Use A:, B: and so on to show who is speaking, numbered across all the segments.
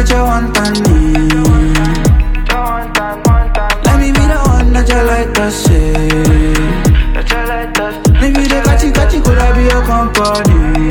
A: that you want and need. Let me be the one that you like to see. Maybe the catchy could I be your company,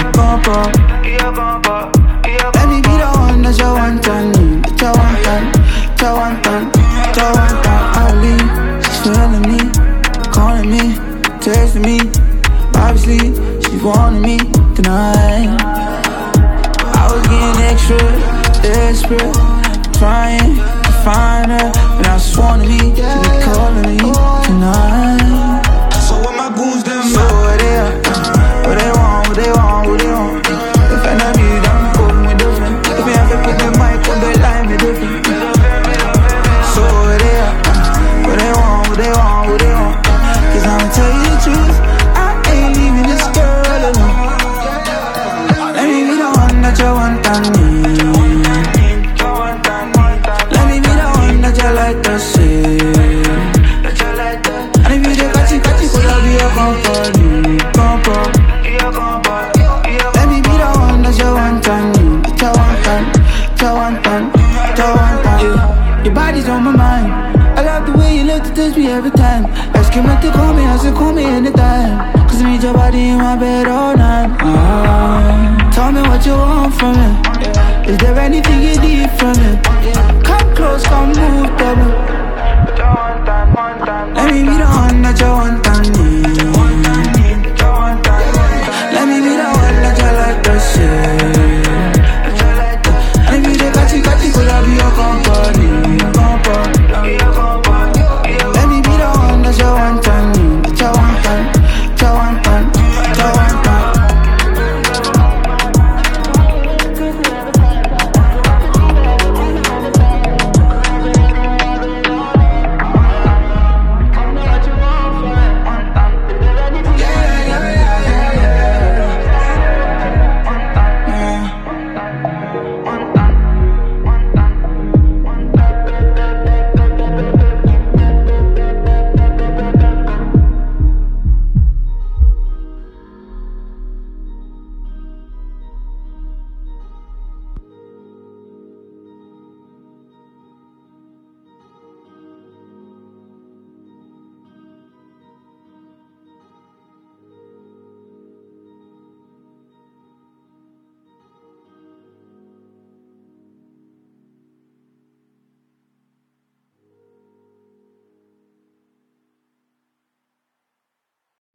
A: Let me be the one that you want and need. That you want Ali, she's feeling me, calling me, texting me. Obviously, she wanted me tonight. I was getting extra desperate, trying to find her, but I just wanted me to be calling me tonight.
B: So when my goons them
A: So what they are, what they want. If I know me, I'm going with different. If you have to put the mic on the line, me different. So what they are, what they want. Cause I'ma tell you the truth, I ain't leaving this girl alone. Let me be the one that you want and need. Let me be the one that you like to see. And if you the catchy, could I be your company? Let me be the one that you want and need. That you want. Your body's on my mind. I love the way you look to touch me every time. Asking what to call me, I said call me anytime. Cause I need your body in my bed all night. Tell me what you want from me. Is there anything you need from me? Come close, come move, double. Let me be the one that you want